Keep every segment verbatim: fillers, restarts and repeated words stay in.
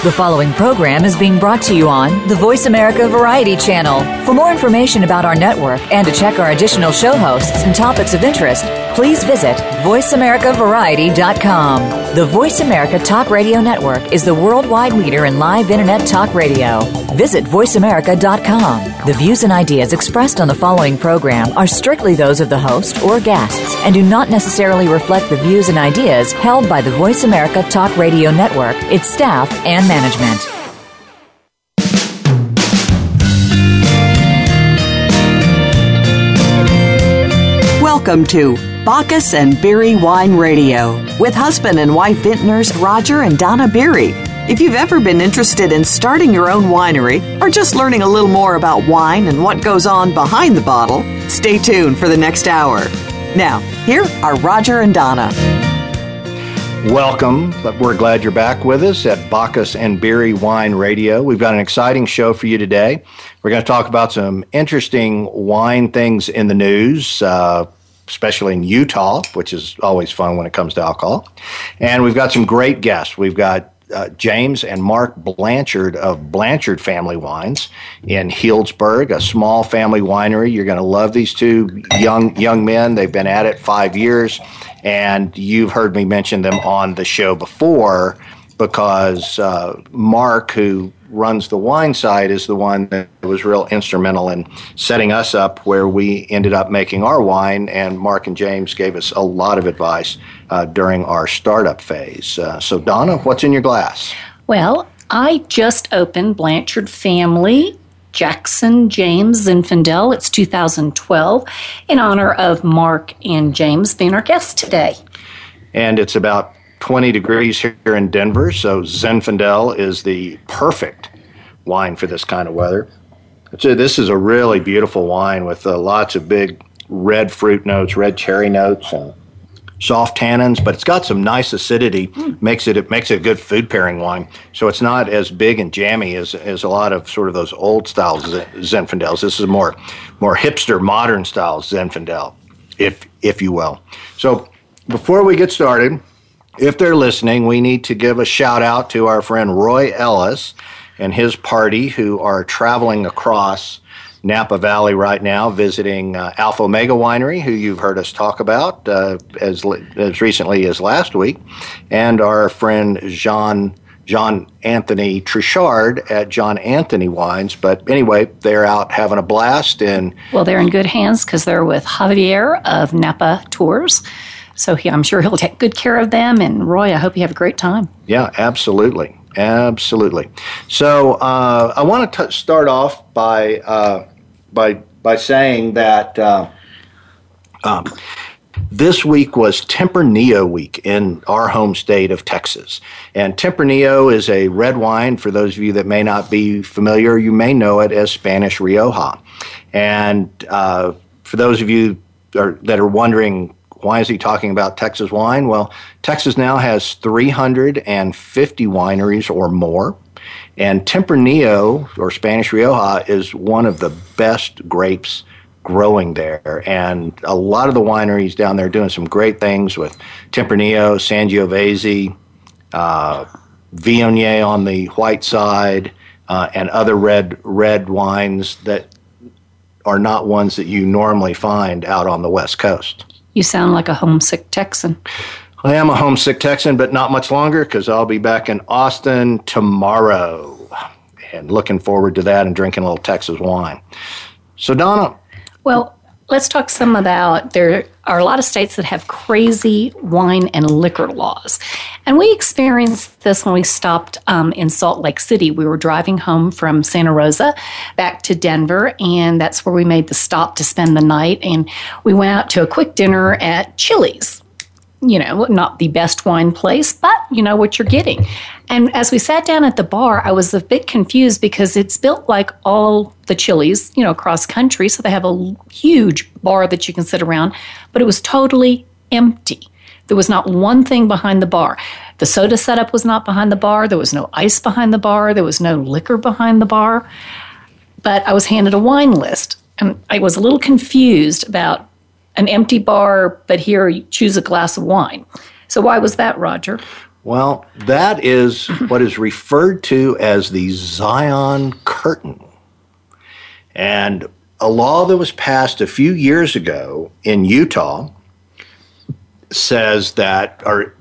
The following program is being brought to you on the Voice America Variety Channel. For more information about our network and to check our additional show hosts and topics of interest, please visit voice america variety dot com. The Voice America Talk Radio Network is the worldwide leader in live Internet talk radio. Visit voice america dot com. The views and ideas expressed on the following program are strictly those of the host or guests and do not necessarily reflect the views and ideas held by the Voice America Talk Radio Network, its staff, and management. Welcome to Bacchus and Beery Wine Radio with husband and wife vintners Roger and Donna Beery. If you've ever been interested in starting your own winery or just learning a little more about wine and what goes on behind the bottle, stay tuned for the next hour. Now, here are Roger and Donna. Welcome. We're glad you're back with us at Bacchus and Beery Wine Radio. We've got an exciting show for you today. We're going to talk about some interesting wine things in the news, uh, especially in Utah, which is always fun when it comes to alcohol. And we've got some great guests. We've got uh, James and Mark Blanchard of Blanchard Family Wines in Healdsburg, a small family winery. You're going to love these two young young men. They've been at it five years. And you've heard me mention them on the show before because uh, Mark, who runs the wine side, is the one that was real instrumental in setting us up where we ended up making our wine. And Mark and James gave us a lot of advice uh, during our startup phase. Uh, so, Donna, what's in your glass? Well, I just opened Blanchard Family Jackson James Zinfandel. It's two thousand twelve in honor of Mark and James being our guests today. And it's about twenty degrees here in Denver, so Zinfandel is the perfect wine for this kind of weather. So this is a really beautiful wine with uh, lots of big red fruit notes, red cherry notes, and soft tannins, but it's got some nice acidity. Mm. Makes it it makes it a good food pairing wine. So it's not as big and jammy as as a lot of sort of those old style Zinfandels. This is more more hipster, modern style Zinfandel, if if you will. So before we get started, if they're listening, we need to give a shout out to our friend Roy Ellis and his party who are traveling across Napa Valley right now, visiting uh, Alpha Omega Winery, who you've heard us talk about uh, as as recently as last week, and our friend Jean John Anthony Trichard at John Anthony Wines. But anyway, they're out having a blast. And well, they're in good hands because they're with Javier of Napa Tours. So he, I'm sure he'll take good care of them. And Roy, I hope you have a great time. Yeah, absolutely. Absolutely. So uh, I want to start off by uh, by by saying that uh, um, this week was Tempranillo week in our home state of Texas. And Tempranillo is a red wine. For those of you that may not be familiar, you may know it as Spanish Rioja. And uh, for those of you are, that are wondering, why is he talking about Texas wine? Well, Texas now has three hundred fifty wineries or more, and Tempranillo, or Spanish Rioja, is one of the best grapes growing there. And a lot of the wineries down there are doing some great things with Tempranillo, Sangiovese, uh, Viognier on the white side, uh, and other red red wines that are not ones that you normally find out on the West Coast. You sound like a homesick Texan. I am a homesick Texan, but not much longer because I'll be back in Austin tomorrow. And looking forward to that and drinking a little Texas wine. So, Donna. Well, let's talk some about, there are a lot of states that have crazy wine and liquor laws. And we experienced this when we stopped um, in Salt Lake City. We were driving home from Santa Rosa back to Denver, and that's where we made the stop to spend the night. And we went out to a quick dinner at Chili's. You know, not the best wine place, but you know what you're getting. And as we sat down at the bar, I was a bit confused because it's built like all the Chili's, you know, across country. So they have a huge bar that you can sit around, but it was totally empty. There was not one thing behind the bar. The soda setup was not behind the bar. There was no ice behind the bar. There was no liquor behind the bar. But I was handed a wine list, and I was a little confused about an empty bar, but here you choose a glass of wine. So why was that, Roger? Well, that is what is referred to as the Zion Curtain. And a law that was passed a few years ago in Utah says that, or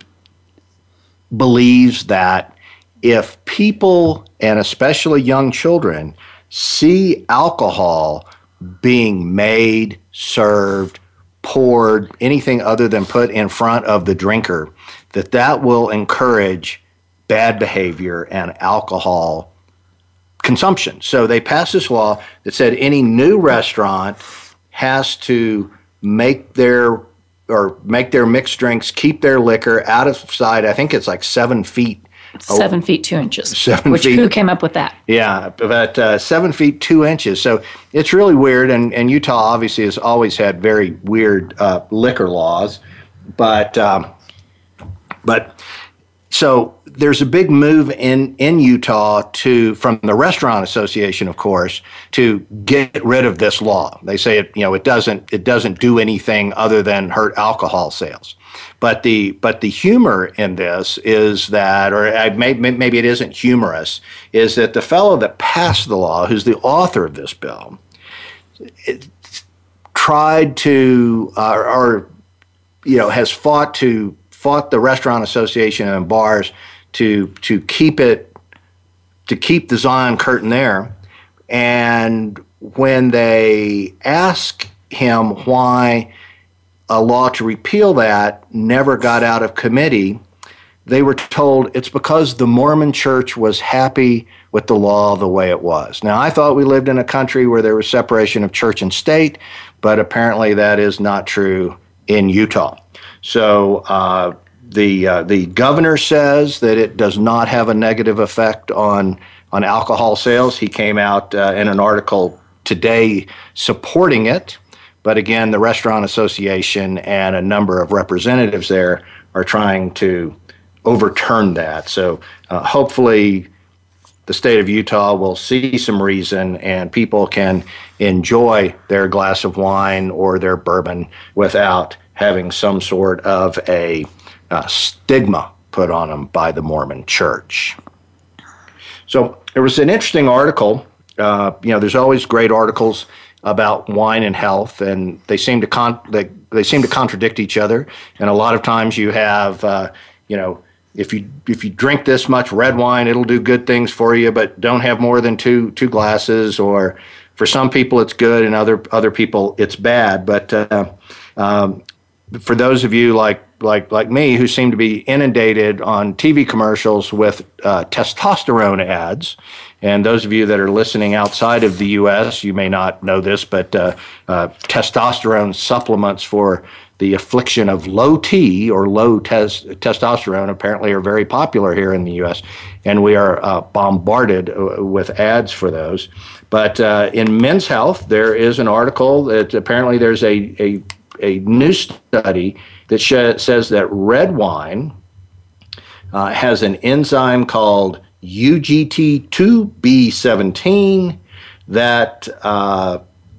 believes that, if people, and especially young children, see alcohol being made, served, poured, anything other than put in front of the drinker, that that will encourage bad behavior and alcohol consumption. So they passed this law that said any new restaurant has to make their or make their mixed drinks, keep their liquor out of sight. I think it's like seven feet. Seven oh, feet, two inches. Seven which, feet. Who came up with that? Yeah, about uh, seven feet, two inches. So it's really weird. And, and Utah obviously has always had very weird uh, liquor laws. But, um, but so there's a big move in, in Utah to, from the Restaurant Association, of course, to get rid of this law. They say it, you know, it doesn't, it doesn't do anything other than hurt alcohol sales. But the but the humor in this is that, or I may, maybe it isn't humorous, is that the fellow that passed the law, who's the author of this bill, it, tried to, uh, or you know, has fought to fought the Restaurant Association and bars to to keep it to keep the Zion Curtain there. And when they ask him why a law to repeal that never got out of committee, they were told it's because the Mormon Church was happy with the law the way it was. Now, I thought we lived in a country where there was separation of church and state, but apparently that is not true in Utah. So uh, the uh, the governor says that it does not have a negative effect on, on alcohol sales. He came out uh, in an article today supporting it. But again, the Restaurant Association and a number of representatives there are trying to overturn that. So uh, hopefully the state of Utah will see some reason and people can enjoy their glass of wine or their bourbon without having some sort of a uh, stigma put on them by the Mormon Church. So there was an interesting article. Uh, you know, there's always great articles about wine and health, and they seem to con- they, they seem to contradict each other. And a lot of times you have, uh, you know, if you if you drink this much red wine, it'll do good things for you, but don't have more than two two glasses. Or for some people it's good, and other other people it's bad. But uh, um, for those of you like like like me who seem to be inundated on T V commercials with uh, testosterone ads. And those of you that are listening outside of the U S, you may not know this, but uh, uh, testosterone supplements for the affliction of low T or low tes- testosterone apparently are very popular here in the U S, and we are uh, bombarded uh, with ads for those. But uh, in Men's Health, there is an article that apparently there's a, a, a new study that sh- says that red wine uh, has an enzyme called U G T two B seventeen that uh,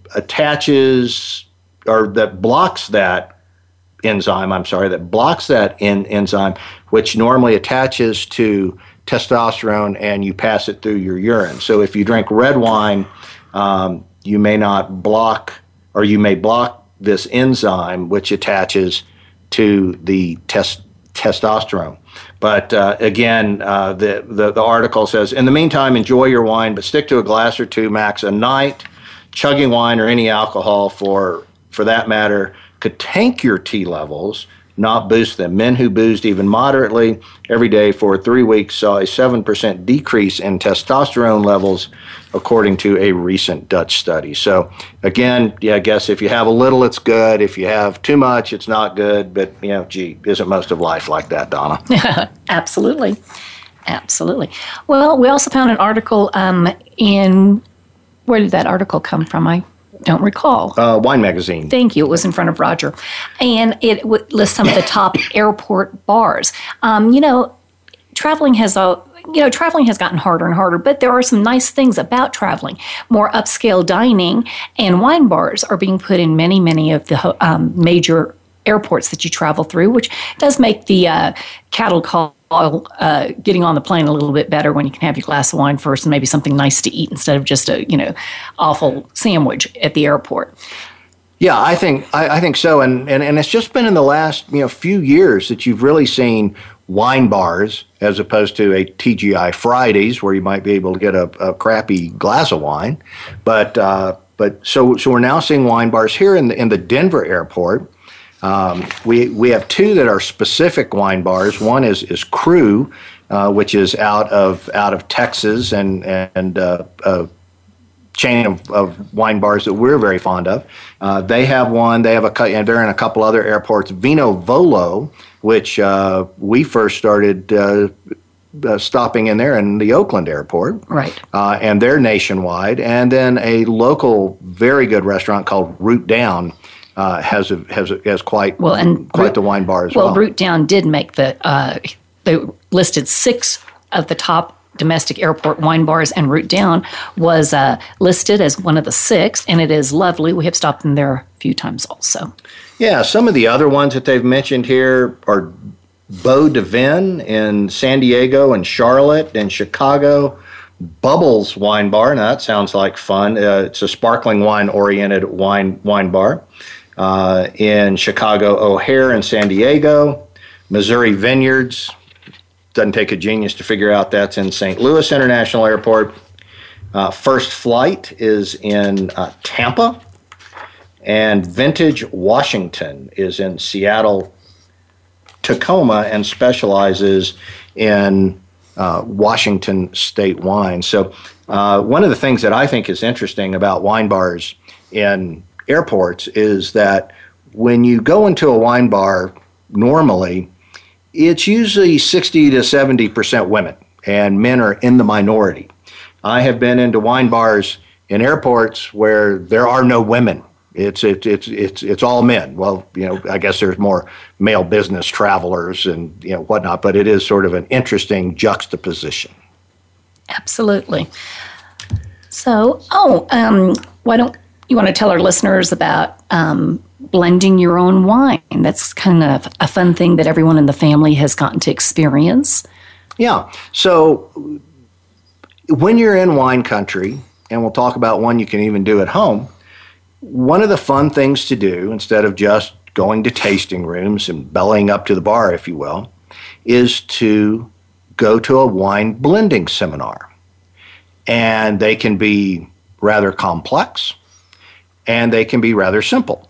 attaches or that blocks that enzyme, I'm sorry, that blocks that en- enzyme, which normally attaches to testosterone and you pass it through your urine. So if you drink red wine, um, you may not block, or you may block this enzyme which attaches to the test- testosterone. But uh, again, uh, the, the, the article says, in the meantime, enjoy your wine, but stick to a glass or two max a night. Chugging wine or any alcohol, for, for that matter, could tank your T levels, not boost them. Men who boozed even moderately every day for three weeks saw a seven percent decrease in testosterone levels, according to a recent Dutch study. So again, yeah, I guess if you have a little, it's good. If you have too much, it's not good. But, you know, gee, isn't most of life like that, Donna? Absolutely. Absolutely. Well, we also found an article um, in, where did that article come from? I don't recall. Uh, Wine Magazine. Thank you. It was in front of Roger. And it w- lists some of the top airport bars. Um, you know, traveling has a... You know, traveling has gotten harder and harder, but there are some nice things about traveling. More upscale dining and wine bars are being put in many, many of the um, major airports that you travel through, which does make the uh, cattle call uh, getting on the plane a little bit better when you can have your glass of wine first and maybe something nice to eat instead of just a, you know, awful sandwich at the airport. Yeah, I think I, I think so, and, and and it's just been in the last you know few years that you've really seen wine bars as opposed to a T G I Fridays where you might be able to get a, a crappy glass of wine, but uh, but so so we're now seeing wine bars here in the in the Denver airport. Um, we we have two that are specific wine bars. One is is Crew, uh, which is out of out of Texas and and uh, uh, chain of, of wine bars that we're very fond of. Uh, they have one. They have a and they're in a couple other airports. Vino Volo, which uh, we first started uh, uh, stopping in there in the Oakland airport, right? Uh, and they're nationwide. And then a local, very good restaurant called Root Down uh, has a, has a, has quite well and quite Root, the wine bar as well. well. Well, Root Down did make the uh, they listed six of the top domestic airport wine bars, and Root Down was uh, listed as one of the six, and it is lovely. We have stopped in there a few times also. Yeah, some of the other ones that they've mentioned here are Beau de Vin in San Diego and Charlotte and Chicago. Bubbles Wine Bar, now that sounds like fun. Uh, it's a sparkling wine-oriented wine wine bar uh, in Chicago O'Hare and San Diego. Missouri Vineyards. Doesn't take a genius to figure out that's in Saint Louis International Airport. Uh, First Flight is in uh, Tampa. And Vintage Washington is in Seattle, Tacoma, and specializes in uh, Washington state wine. So uh, one of the things that I think is interesting about wine bars in airports is that when you go into a wine bar normally, it's usually sixty to seventy percent women, and men are in the minority. I have been into wine bars in airports where there are no women. It's it's it's it's it's all men. Well, you know, I guess there's more male business travelers and you know whatnot, but it is sort of an interesting juxtaposition. Absolutely. So, oh, um, why don't you want to tell our listeners about um, blending your own wine? That's kind of a fun thing that everyone in the family has gotten to experience. Yeah. So when you're in wine country, and we'll talk about one you can even do at home, one of the fun things to do, instead of just going to tasting rooms and bellying up to the bar, if you will, is to go to a wine blending seminar. And they can be rather complex, and they can be rather simple.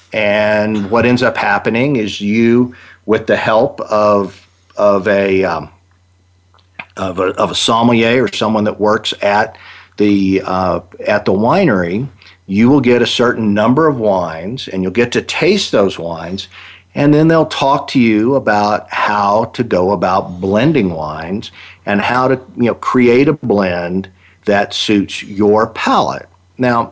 And what ends up happening is you, with the help of of a um, of a, of a sommelier or someone that works at the uh, at the winery, you will get a certain number of wines, and you'll get to taste those wines, and then they'll talk to you about how to go about blending wines and how to you know create a blend that suits your palate. Now,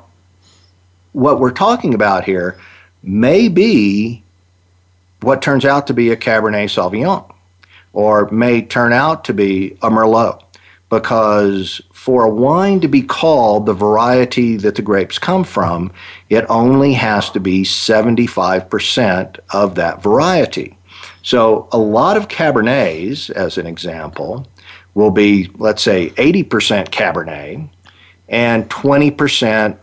what we're talking about here may be what turns out to be a Cabernet Sauvignon, or may turn out to be a Merlot, because for a wine to be called the variety that the grapes come from, it only has to be seventy-five percent of that variety. So a lot of Cabernets, as an example, will be, let's say, eighty percent Cabernet and twenty percent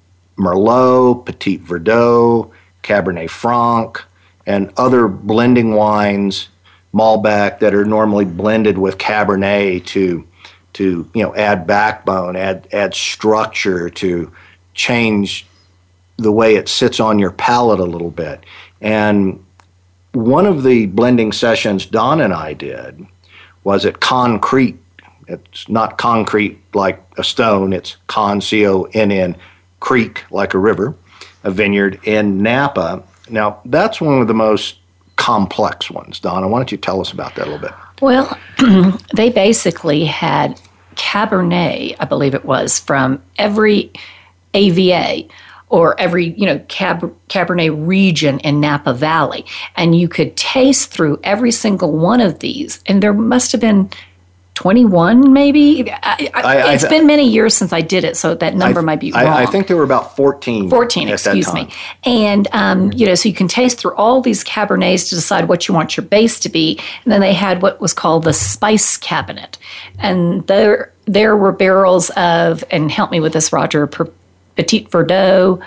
Merlot, Petit Verdot, Cabernet Franc, and other blending wines, Malbec, that are normally blended with Cabernet to, to you know, add backbone, add add structure, to change the way it sits on your palate a little bit. And one of the blending sessions Don and I did was at Concrete. It's not concrete like a stone, it's con, C O N N, creek like a river, a vineyard in Napa. Now, that's one of the most complex ones. Donna, why don't you tell us about that a little bit? Well, they basically had Cabernet, I believe it was, from every A V A or every, you know, Cab- Cabernet region in Napa Valley. And you could taste through every single one of these. And there must have been twenty-one, maybe. I, I, I, it's I, been many years since I did it, so that number I, might be wrong. I, I think there were about fourteen. fourteen, at excuse that time. me. And, um, you know, so you can taste through all these Cabernets to decide what you want your base to be. And then they had what was called the spice cabinet. And there, there were barrels of, and help me with this, Roger, Petit Verdot.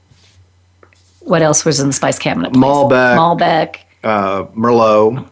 What else was in the spice cabinet? Please? Malbec. Malbec. Uh, Merlot.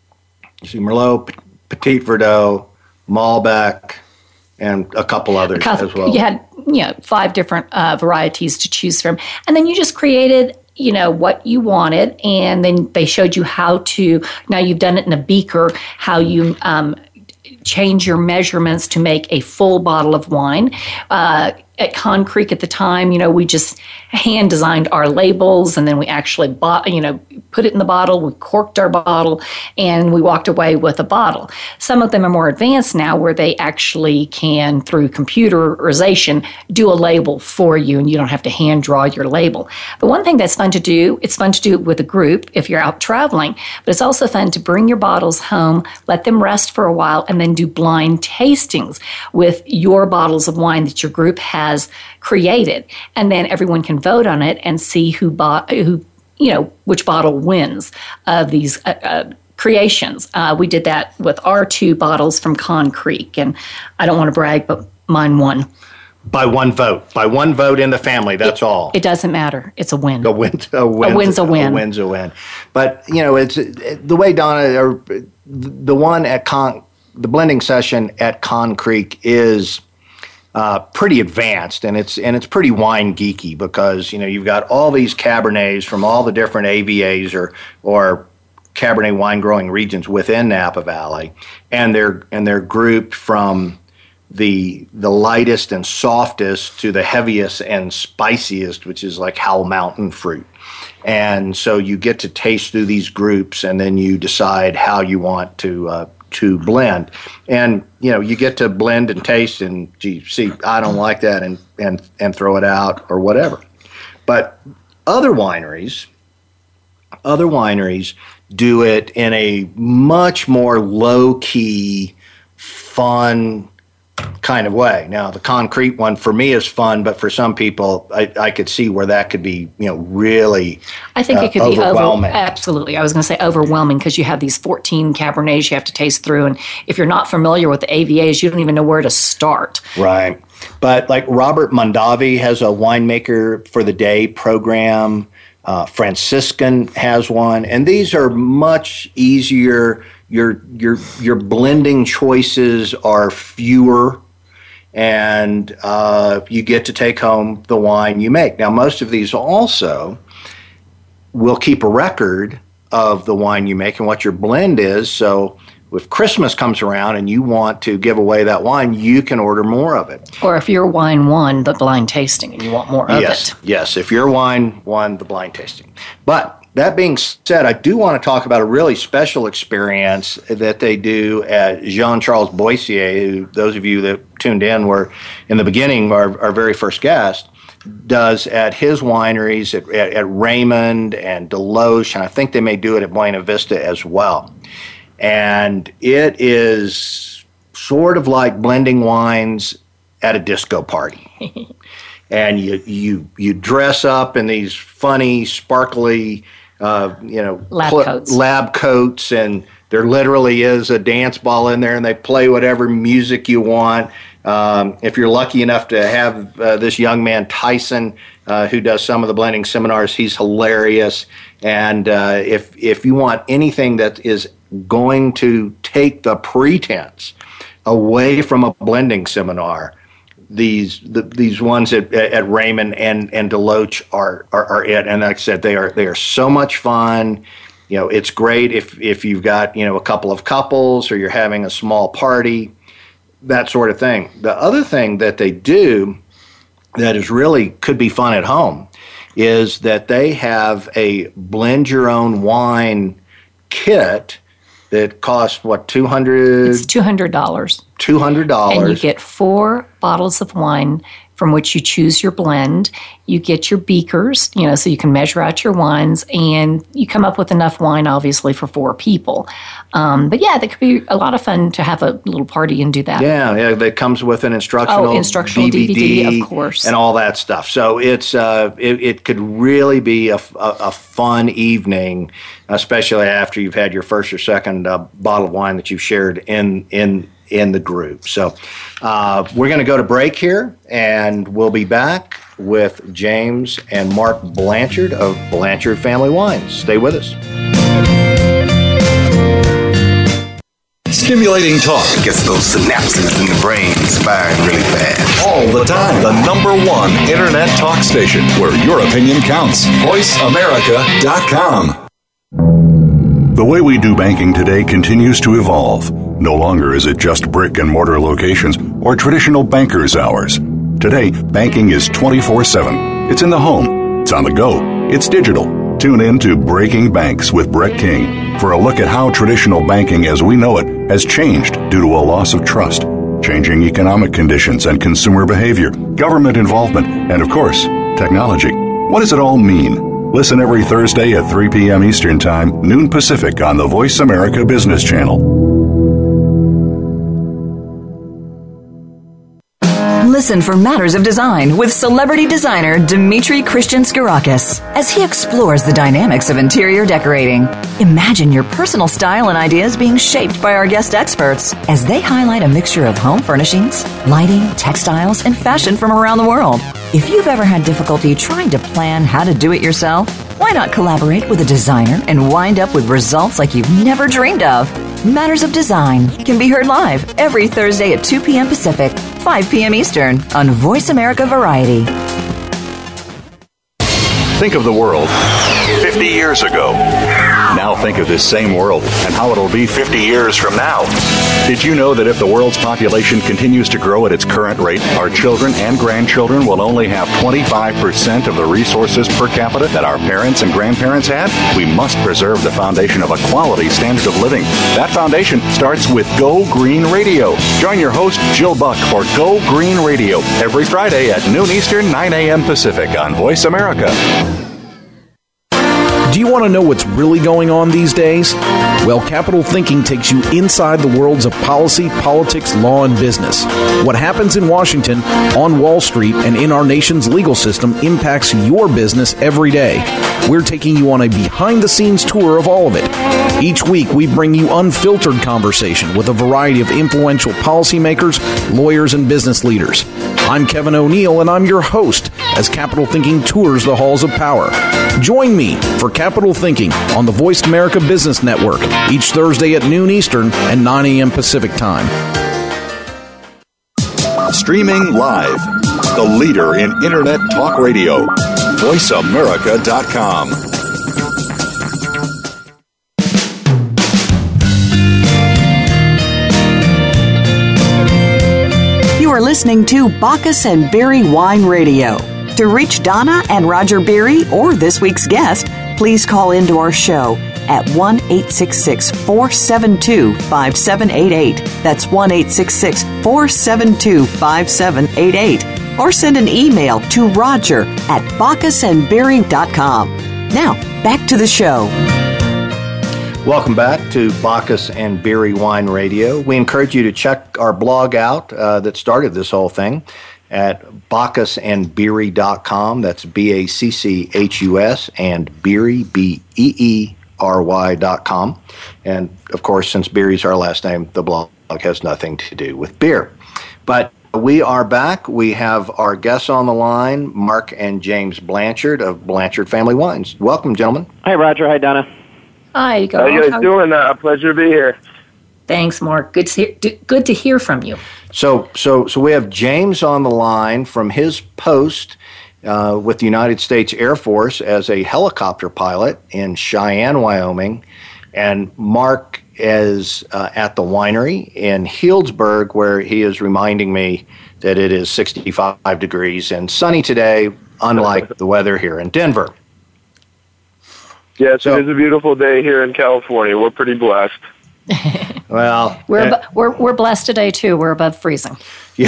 You see Merlot, Petit Verdot, Malbec, and a couple others Couple, as well. You had, you know, five different uh, varieties to choose from. And then you just created, you know, what you wanted. And then they showed you how to, now you've done it in a beaker, how you um, change your measurements to make a full bottle of wine. Uh, at Con Creek at the time, you know, we just hand designed our labels, and then we actually bought, you know, put it in the bottle, we corked our bottle, and we walked away with a bottle. Some of them are more advanced now where they actually can, through computerization, do a label for you, and you don't have to hand draw your label. But one thing that's fun to do, it's fun to do it with a group if you're out traveling, but it's also fun to bring your bottles home, let them rest for a while, and then do blind tastings with your bottles of wine that your group has created, and then everyone can vote on it and see who bought who you know which bottle wins of these uh, uh, creations. Uh, we did that with our two bottles from Con Creek, and I don't want to brag, but mine won by one vote. By one vote in the family. That's it, all. It doesn't matter. It's a win. A win. A, win's, a win's a win. A win's a win. But you know, it's the way Donna or the one at Con, the blending session at Con Creek is. Uh, pretty advanced, and it's and it's pretty wine geeky because you know you've got all these Cabernets from all the different A V As or or Cabernet wine growing regions within Napa Valley, and they're and they're grouped from the the lightest and softest to the heaviest and spiciest, which is like Howell Mountain fruit. And so you get to taste through these groups, and then you decide how you want to. Uh, to blend, and you know you get to blend and taste, and gee, see, I don't like that, and and and throw it out or whatever. But other wineries, other wineries do it in a much more low key, fun kind of way. Now, the Con Creek one for me is fun, but for some people, I, I could see where that could be, you know, really. I think uh, it could overwhelming. be over, absolutely. I was going to say overwhelming because you have these fourteen Cabernets you have to taste through, and if you're not familiar with the A V As, you don't even know where to start. Right, but like Robert Mondavi has a winemaker for the day program. Uh, Franciscan has one, and these are much easier. Your your your blending choices are fewer, and uh, you get to take home the wine you make. Now, most of these also will keep a record of the wine you make and what your blend is. So if Christmas comes around and you want to give away that wine, you can order more of it. Or if your wine won the blind tasting and you want more of yes, it. Yes, if your wine won the blind tasting. But that being said, I do want to talk about a really special experience that they do at Jean-Charles Boissier, who those of you that tuned in were in the beginning, our, our very first guest, does at his wineries at, at, at Raymond and Deloche, and I think they may do it at Buena Vista as well. And it is sort of like blending wines at a disco party. And you, you, you dress up in these funny, sparkly, Uh, you know, lab cl- coats. lab coats, and there literally is a dance ball in there, and they play whatever music you want. Um, if you're lucky enough to have uh, this young man, Tyson, uh, who does some of the blending seminars, he's hilarious. And uh, if if you want anything that is going to take the pretense away from a blending seminar, These the, these ones at, at Raymond and, and Deloche are, are are it, and like I said, they are they are so much fun. You know, it's great if if you've got you know a couple of couples or you're having a small party, that sort of thing. The other thing that they do that is really could be fun at home is that they have a blend your own wine kit that costs what two hundred. It's two hundred dollars. two hundred dollars. And you get four bottles of wine from which you choose your blend. You get your beakers, you know, so you can measure out your wines, and you come up with enough wine, obviously, for four people. Um, but yeah, that could be a lot of fun to have a little party and do that. Yeah, yeah, that comes with an instructional, oh, instructional D V D, D V D, of course, and all that stuff. So it's uh, it, it could really be a, a, a fun evening, especially after you've had your first or second uh, bottle of wine that you've shared in in in the group. So uh, we're going to go to break here, and we'll be back with James and Mark Blanchard of Blanchard Family Wines. Stay with us. Stimulating talk gets those synapses in the brain firing really fast. All the time. The number one internet talk station where your opinion counts. voice america dot com. The way we do banking today continues to evolve. No longer is it just brick and mortar locations or traditional banker's hours. Today, banking is twenty-four seven. It's in the home. It's on the go. It's digital. Tune in to Breaking Banks with Brett King for a look at how traditional banking as we know it has changed due to a loss of trust, changing economic conditions and consumer behavior, government involvement, and of course, technology. What does it all mean? Listen every Thursday at three p.m. Eastern Time, noon Pacific on the Voice America Business Channel. Listen for Matters of Design with celebrity designer Dimitri Christian Skirakis as he explores the dynamics of interior decorating. Imagine your personal style and ideas being shaped by our guest experts as they highlight a mixture of home furnishings, lighting, textiles, and fashion from around the world. If you've ever had difficulty trying to plan how to do it yourself, why not collaborate with a designer and wind up with results like you've never dreamed of? Matters of Design can be heard live every Thursday at two p.m. Pacific, five p.m. Eastern on Voice America Variety. Think of the world fifty years ago. Now think of this same world and how it'll be fifty years from now. Did you know that if the world's population continues to grow at its current rate, our children and grandchildren will only have twenty-five percent of the resources per capita that our parents and grandparents had? We must preserve the foundation of a quality standard of living. That foundation starts with Go Green Radio. Join your host, Jill Buck, for Go Green Radio every Friday at noon Eastern, nine a.m. Pacific on Voice America. Do you want to know what's really going on these days? Well, Capital Thinking takes you inside the worlds of policy, politics, law, and business. What happens in Washington, on Wall Street, and in our nation's legal system impacts your business every day. We're taking you on a behind-the-scenes tour of all of it. Each week, we bring you unfiltered conversation with a variety of influential policymakers, lawyers, and business leaders. I'm Kevin O'Neill, and I'm your host as Capital Thinking tours the halls of power. Join me for Capital Thinking on the Voice America Business Network each Thursday at noon Eastern and nine a.m. Pacific Time. Streaming live. The leader in Internet talk radio. voice america dot com. You are listening to Bacchus and Berry Wine Radio. To reach Donna and Roger Beery or this week's guest, please call into our show at one eight six six, four seven two, five seven eight eight. That's one eight six six, four seven two, five seven eight eight. Or send an email to Roger at bacchus and berry dot com. Now, back to the show. Welcome back to Bacchus and Beery Wine Radio. We encourage you to check our blog out uh, that started this whole thing at bacchus and beery dot com. That's B A C C H U S and Beery, B E E R Y dot com. And, of course, since Beery's our last name, the blog has nothing to do with beer. But we are back. We have our guests on the line, Mark and James Blanchard of Blanchard Family Wines. Welcome, gentlemen. Hi, Roger. Hi, Donna. Hi, go. How you guys doing? Uh, a pleasure to be here. Thanks, Mark. Good to hear, good to hear from you. So, so, so we have James on the line from his post uh, with the United States Air Force as a helicopter pilot in Cheyenne, Wyoming, and Mark is uh, at the winery in Healdsburg, where he is reminding me that it is sixty-five degrees and sunny today, unlike the weather here in Denver. Yes, so, it is a beautiful day here in California. We're pretty blessed. Well, we're, uh, ab- we're we're blessed today too. We're above freezing. Yeah,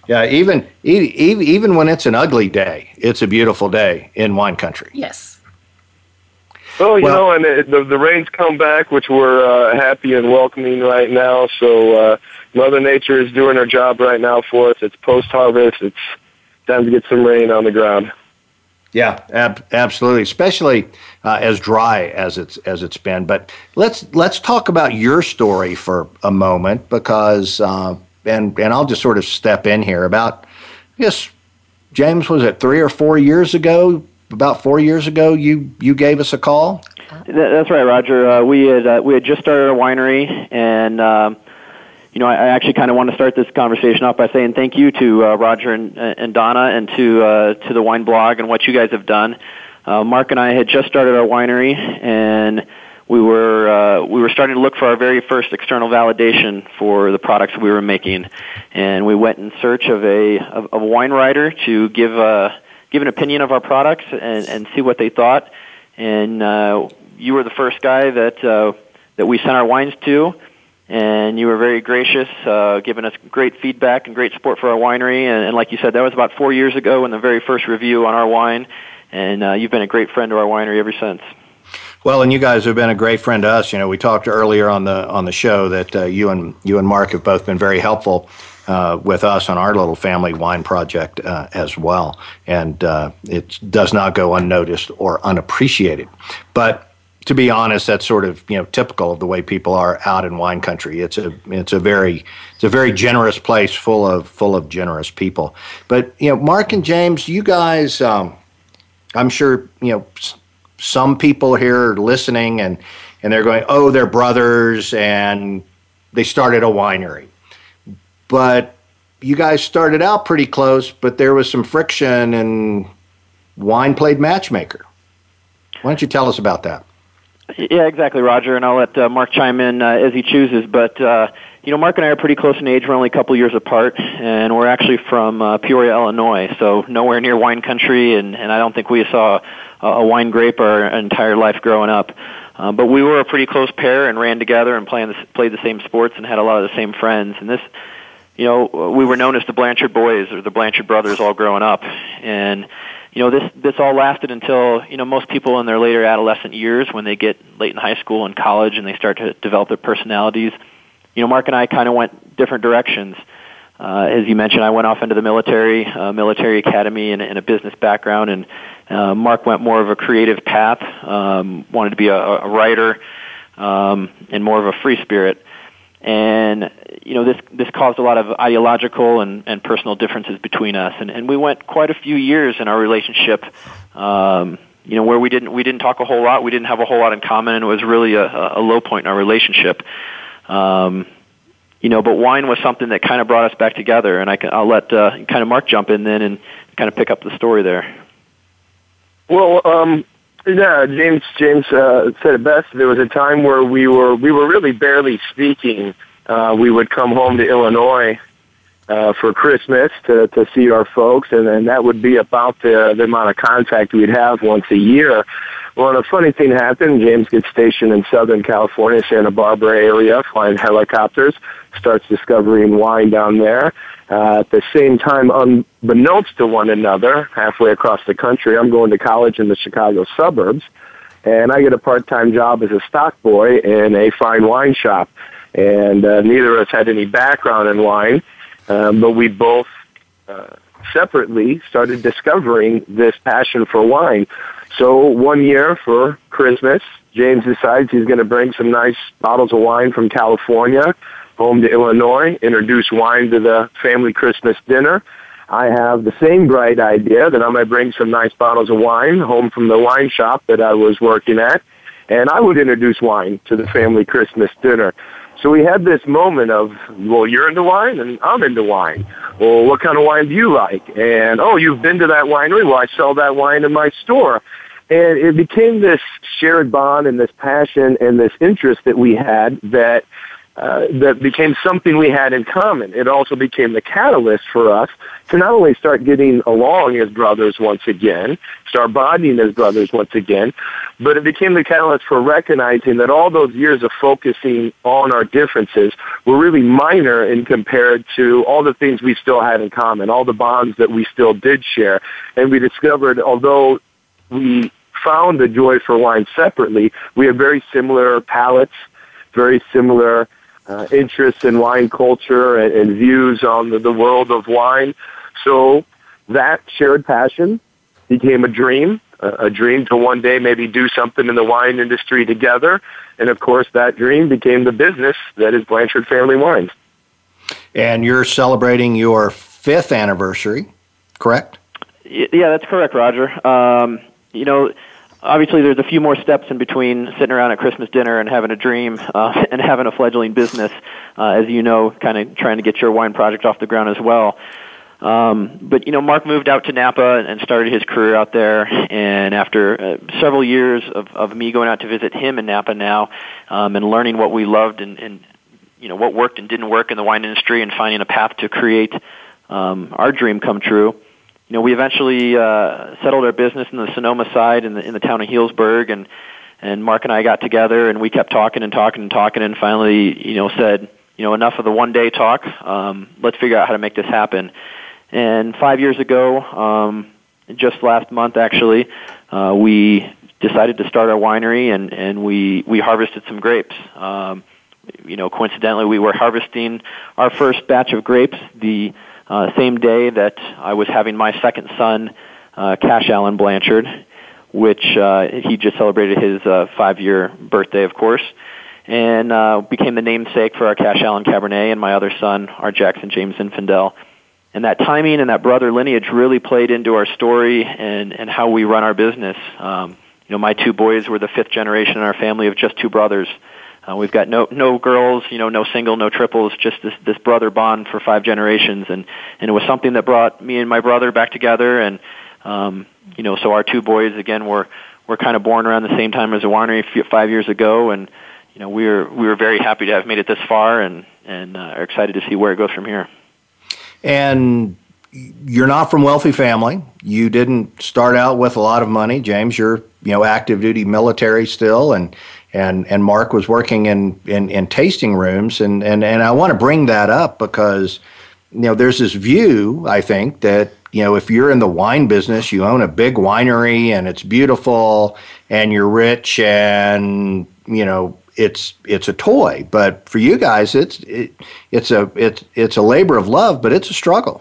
Yeah, even even even when it's an ugly day, it's a beautiful day in wine country. Yes. Well, you Well- know, and it, the the rains come back, which we're uh, happy and welcoming right now. So uh, Mother Nature is doing her job right now for us. It's post harvest. It's time to get some rain on the ground. Yeah, ab- absolutely, especially uh, as dry as it's as it's been. But let's let's talk about your story for a moment, because uh, and and I'll just sort of step in here. About, I guess, James, was it three or four years ago? About four years ago, you you gave us a call. That's right, Roger. Uh, we had uh, we had just started a winery, and um, you know, I, I actually kind of want to start this conversation off by saying thank you to uh, Roger and, and Donna, and to uh, to the Wine Blog and what you guys have done. Uh, Mark and I had just started our winery, and we were uh, we were starting to look for our very first external validation for the products we were making, and we went in search of a of, of a wine writer to give a give an opinion of our products and, and see what they thought. And uh, you were the first guy that uh, that we sent our wines to, and you were very gracious, uh, giving us great feedback and great support for our winery. And, and like you said, that was about four years ago in the very first review on our wine, and uh, you've been a great friend to our winery ever since. Well, and you guys have been a great friend to us. You know, we talked earlier on the on the show that uh, you and you and Mark have both been very helpful uh, with us on our little family wine project uh, as well, and uh, it does not go unnoticed or unappreciated. But to be honest, that's sort of, you know, typical of the way people are out in wine country. It's a it's a very it's a very generous place, full of full of generous people. But you know, Mark and James, you guys, um, I'm sure you know. Some people here are listening and, and they're going, oh, they're brothers and they started a winery. But you guys started out pretty close, but there was some friction and wine played matchmaker. Why don't you tell us about that? Yeah, exactly, Roger, and I'll let uh, Mark chime in uh, as he chooses. But, uh, you know, Mark and I are pretty close in age. We're only a couple years apart, and we're actually from uh, Peoria, Illinois, so nowhere near wine country, and, and I don't think we saw a, a wine grape our entire life growing up. Uh, but we were a pretty close pair and ran together and playing the, played the same sports and had a lot of the same friends. And this, you know, we were known as the Blanchard boys or the Blanchard brothers all growing up. And you know, this this all lasted until, you know, most people in their later adolescent years, when they get late in high school and college and they start to develop their personalities. You know, Mark and I kind of went different directions. Uh, as you mentioned, I went off into the military, uh, military academy, and, and a business background, and uh, Mark went more of a creative path, um, wanted to be a, a writer, um, and more of a free spirit. And, you know, this this caused a lot of ideological and, and personal differences between us. And, and we went quite a few years in our relationship, um, you know, where we didn't we didn't talk a whole lot. We didn't have a whole lot in common, and it was really a, a low point in our relationship. Um, you know, but wine was something that kind of brought us back together. And I can, I'll let uh, kind of Mark jump in then and kind of pick up the story there. Well, um, yeah, James James uh, said it best. There was a time where we were we were really barely speaking. Uh, we would come home to Illinois uh, for Christmas to to see our folks, and, and that would be about the the amount of contact we'd have once a year. Well, and a funny thing happened. James gets stationed in Southern California, Santa Barbara area, flying helicopters, starts discovering wine down there. Uh, at the same time, unbeknownst to one another, halfway across the country, I'm going to college in the Chicago suburbs, and I get a part-time job as a stock boy in a fine wine shop. And uh, neither of us had any background in wine, um, but we both uh, separately started discovering this passion for wine. So one year for Christmas, James decides he's going to bring some nice bottles of wine from California home to Illinois, introduce wine to the family Christmas dinner. I have the same bright idea that I might bring some nice bottles of wine home from the wine shop that I was working at, and I would introduce wine to the family Christmas dinner. So we had this moment of, well, you're into wine and I'm into wine. Well, what kind of wine do you like? And, oh, you've been to that winery? Well, I sell that wine in my store. And it became this shared bond and this passion and this interest that we had that uh, that became something we had in common. It also became the catalyst for us to not only start getting along as brothers once again, start bonding as brothers once again, but it became the catalyst for recognizing that all those years of focusing on our differences were really minor in compared to all the things we still had in common, all the bonds that we still did share. And we discovered, although we found the joy for wine separately, we have very similar palates, very similar uh, interests in wine culture and, and views on the, the world of wine. So that shared passion became a dream, a, a dream to one day maybe do something in the wine industry together. And of course, that dream became the business that is Blanchard Family Wines. And you're celebrating your fifth anniversary, correct? Yeah, that's correct, Roger. Um, you know, obviously there's a few more steps in between sitting around at Christmas dinner and having a dream uh, and having a fledgling business, uh, as you know, kind of trying to get your wine project off the ground as well. Um, but, you know, Mark moved out to Napa and started his career out there, and after uh, several years of, of me going out to visit him in Napa now um, and learning what we loved and, and, you know, what worked and didn't work in the wine industry and finding a path to create um, our dream come true, you know, we eventually uh, settled our business in the Sonoma side in the in the town of Healdsburg, and and Mark and I got together and we kept talking and talking and talking, and finally, you know, said, you know, enough of the one day talk. Um, let's figure out how to make this happen. And five years ago, um, just last month actually, uh, we decided to start our winery, and and we we harvested some grapes. Um, you know, coincidentally, we were harvesting our first batch of grapes the Uh, same day that I was having my second son, uh, Cash Allen Blanchard, which uh, he just celebrated his uh, five-year birthday, of course, and uh, became the namesake for our Cash Allen Cabernet, and my other son, our Jackson James Zinfandel. And that timing and that brother lineage really played into our story and, and how we run our business. Um, you know, my two boys were the fifth generation in our family of just two brothers. Uh, we've got no no girls, you know, no single, no triples, just this this brother bond for five generations, and and it was something that brought me and my brother back together, and um, you know, so our two boys again were were kind of born around the same time as the winery a few, five years ago, and you know, we were we were very happy to have made it this far, and and uh, are excited to see where it goes from here. And you're not from wealthy family. You didn't start out with a lot of money, James. You're you know active duty military still, and. And and Mark was working in, in, in tasting rooms, and, and, and I want to bring that up because, you know, there's this view, I think, that, you know, if you're in the wine business, you own a big winery and it's beautiful and you're rich and, you know, it's it's a toy. But for you guys, it's it, it's a it's it's a labor of love, but it's a struggle.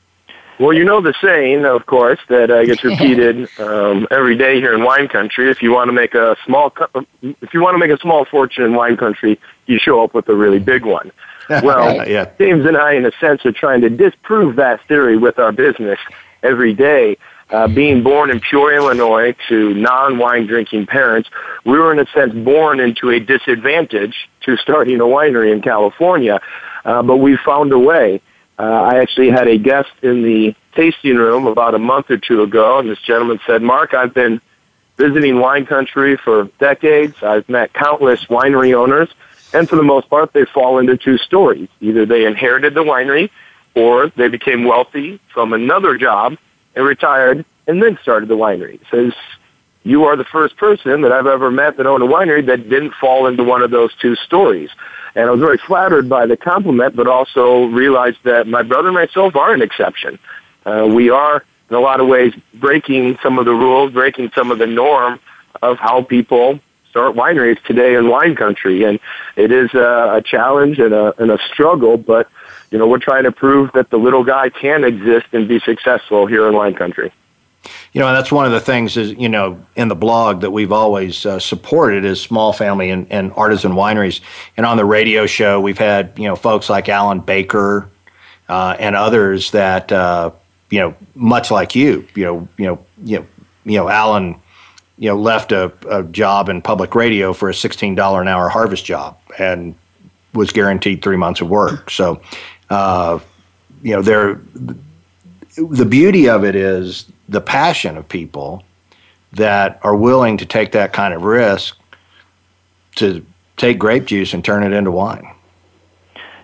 Well, you know the saying, of course, that uh, gets repeated um, every day here in wine country. If you want to make a small, if you want to make a small fortune in wine country, you show up with a really big one. Well, yeah. James and I, in a sense, are trying to disprove that theory with our business every day. Uh, being born in Peoria, Illinois, to non-wine drinking parents, we were, in a sense, born into a disadvantage to starting a winery in California. Uh, but we found a way. Uh, I actually had a guest in the tasting room about a month or two ago, and this gentleman said, Mark, I've been visiting wine country for decades. I've met countless winery owners, and for the most part, they fall into two stories. Either they inherited the winery, or they became wealthy from another job and retired and then started the winery. He says, you are the first person that I've ever met that owned a winery that didn't fall into one of those two stories. And I was very flattered by the compliment, but also realized that my brother and myself are an exception. Uh, we are, in a lot of ways, breaking some of the rules, breaking some of the norm of how people start wineries today in wine country. And it is a, a challenge and a, and a struggle, but, you know, we're trying to prove that the little guy can exist and be successful here in wine country. You know, that's one of the things is, you know, in the blog that we've always uh, supported is small family and, and artisan wineries. And on the radio show, we've had, you know, folks like Alan Baker uh, and others that, uh, you know, much like you, you know, you know, you know, you know, Alan, you know, left a, a job in public radio for a sixteen dollars an hour harvest job and was guaranteed three months of work. So, uh, you know, there, the beauty of it is the passion of people that are willing to take that kind of risk to take grape juice and turn it into wine.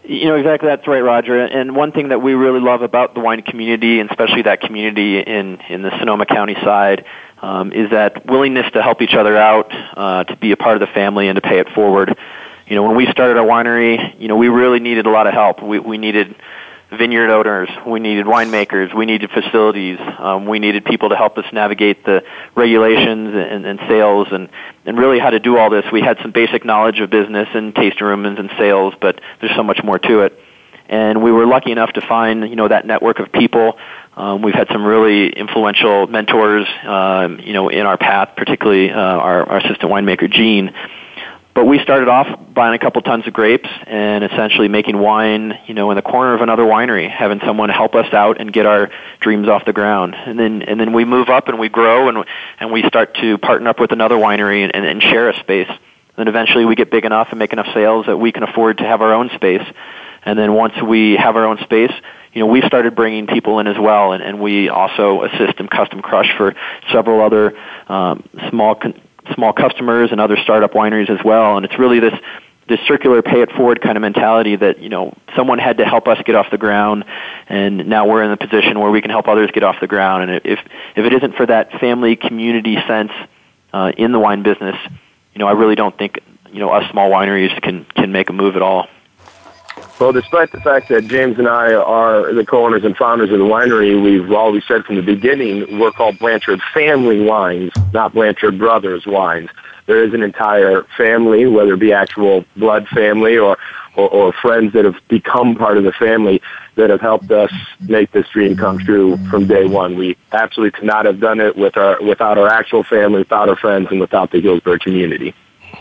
You know, exactly, that's right, Roger. And one thing that we really love about the wine community, and especially that community in, in the Sonoma County side, um, is that willingness to help each other out, uh, to be a part of the family and to pay it forward. You know, when we started our winery, you know, we really needed a lot of help. We, we needed vineyard owners, we needed winemakers, we needed facilities, um, we needed people to help us navigate the regulations and, and sales and, and really how to do all this. We had some basic knowledge of business and tasting rooms and sales, but there's so much more to it. And we were lucky enough to find, you know, that network of people. Um, we've had some really influential mentors, um, you know, in our path, particularly uh, our, our assistant winemaker, Gene. But we started off buying a couple tons of grapes and essentially making wine, you know, in the corner of another winery, having someone help us out and get our dreams off the ground. And then and then we move up and we grow and and we start to partner up with another winery and, and, and share a space. Then eventually we get big enough and make enough sales that we can afford to have our own space. And then once we have our own space, you know, we've started bringing people in as well, and, and we also assist in custom crush for several other um, small con- small customers and other startup wineries as well. And it's really this this circular pay it forward kind of mentality that, you know, someone had to help us get off the ground, and now we're in the position where we can help others get off the ground. And if if it isn't for that family community sense uh, in the wine business, you know, I really don't think, you know, us small wineries can can make a move at all. Well, despite the fact that James and I are the co-owners and founders of the winery, we've always said from the beginning we're called Blanchard Family Wines, not Blanchard Brothers Wines. There is an entire family, whether it be actual blood family or, or, or friends that have become part of the family that have helped us make this dream come true from day one. We absolutely could not have done it with our, without our actual family, without our friends, and without the Hillsborough community.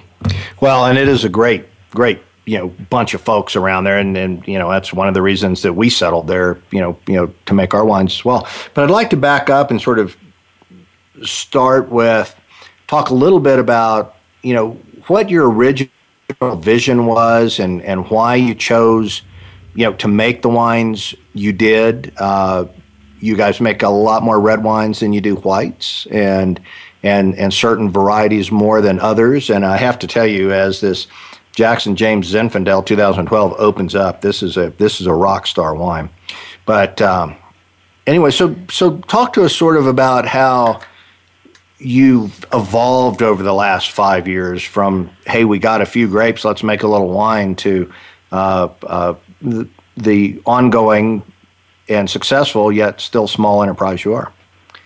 Well, and it is a great, great you know, bunch of folks around there, and, and you know, that's one of the reasons that we settled there, you know, you know, to make our wines as well. But I'd like to back up and sort of start with, talk a little bit about, you know, what your original vision was and, and why you chose, you know, to make the wines you did. Uh, you guys make a lot more red wines than you do whites, and and and certain varieties more than others. And I have to tell you, as this Jackson James Zinfandel two thousand twelve opens up, this is a this is a rock star wine. But um, anyway, so so talk to us sort of about how you've evolved over the last five years from, hey, we got a few grapes, let's make a little wine, to uh, uh, the, the ongoing and successful yet still small enterprise you are.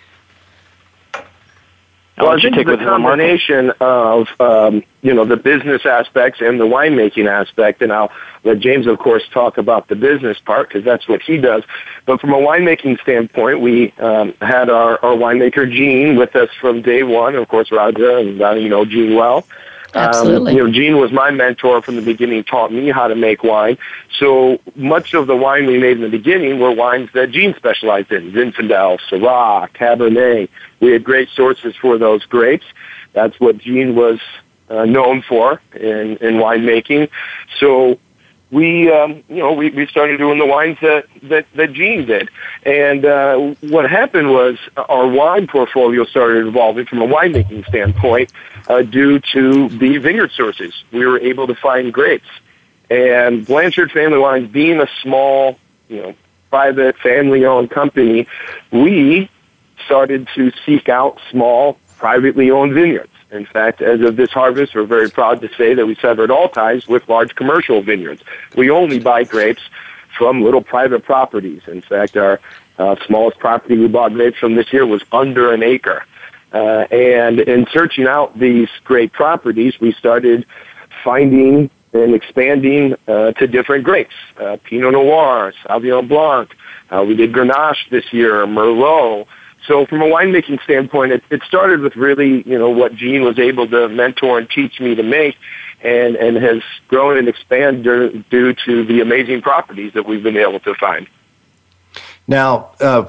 Well, I think it's a combination of, um, you know, the business aspects and the winemaking aspect, and I'll let James, of course, talk about the business part because that's what he does. But from a winemaking standpoint, we um, had our, our winemaker, Gene, with us from day one. Of course, Raja, and uh, you know Gene well. Absolutely. Um, you know, Gene was my mentor from the beginning, taught me how to make wine. So much of the wine we made in the beginning were wines that Gene specialized in: Zinfandel, Syrah, Cabernet. We had great sources for those grapes. That's what Gene was uh, known for in, in winemaking. So we, um, you know, we, we started doing the wines that, that, that Gene did. And uh, what happened was our wine portfolio started evolving from a winemaking standpoint uh, due to the vineyard sources. We were able to find grapes. And Blanchard Family Wines, being a small, you know, private family-owned company, we started to seek out small, privately owned vineyards. In fact, as of this harvest, we're very proud to say that we severed all ties with large commercial vineyards. We only buy grapes from little private properties. In fact, our uh, smallest property we bought grapes from this year was under an acre. Uh, and in searching out these great properties, we started finding and expanding uh, to different grapes: uh, Pinot Noir, Sauvignon Blanc. Uh, we did Grenache this year, Merlot. So from a winemaking standpoint, it, it started with really, you know, what Gene was able to mentor and teach me to make, and, and has grown and expanded due to the amazing properties that we've been able to find. Now, uh,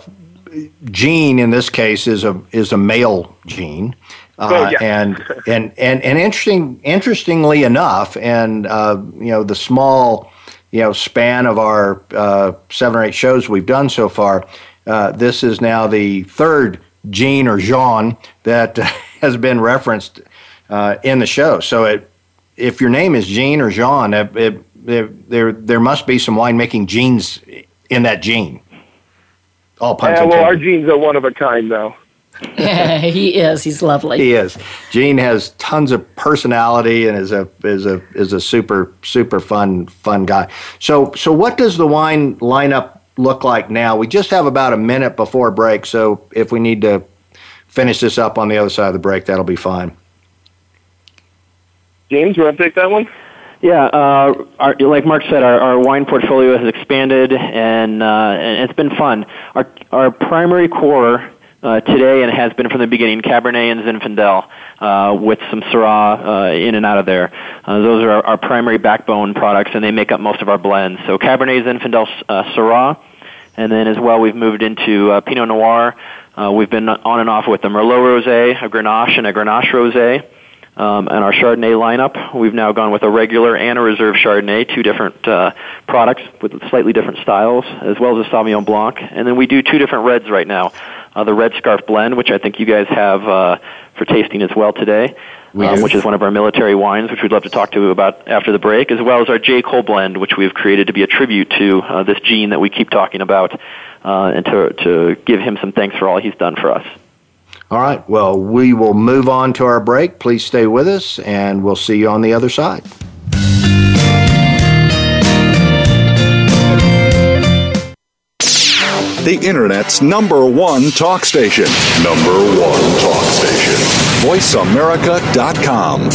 Gene in this case is a is a male Gene, uh, oh, yeah. and and and and interesting. Interestingly enough, and uh, you know, the small, you know, span of our uh, seven or eight shows we've done so far. Uh, this is now the third Gene or Jean that has been referenced uh, in the show. So it, if your name is Gene or Jean, it, it there there there must be some winemaking genes in that gene. All puns Yeah, well, intended. our genes are one of a kind, though. Yeah, he is. He's lovely. He is. Gene has tons of personality and is a is a is a super super fun fun guy. So so what does the wine lineup look like now? We just have about a minute before break, so if we need to finish this up on the other side of the break, that'll be fine. James, you want to take that one? Yeah, uh, our, like Mark said, our, our wine portfolio has expanded, and, uh, and it's been fun. Our our primary core uh, today, and has been from the beginning, Cabernet and Zinfandel, uh, with some Syrah uh, in and out of there. Uh, those are our, our primary backbone products, and they make up most of our blends. So Cabernet, Zinfandel, uh, Syrah, and then as well we've moved into uh, Pinot Noir. Uh, we've been on and off with a Merlot Rosé, a Grenache, and a Grenache Rosé. Um, and our Chardonnay lineup, we've now gone with a regular and a reserve Chardonnay, two different uh, products with slightly different styles, as well as a Sauvignon Blanc. And then we do two different reds right now. Uh, the Red Scarf Blend, which I think you guys have uh, for tasting as well today, um, which is one of our military wines, which we'd love to talk to you about after the break, as well as our J. Cole Blend, which we've created to be a tribute to uh, this gene that we keep talking about, uh, and to, to give him some thanks for all he's done for us. All right. Well, we will move on to our break. Please stay with us, and we'll see you on the other side. The Internet's number one talk station. Number one talk station. voice america dot com.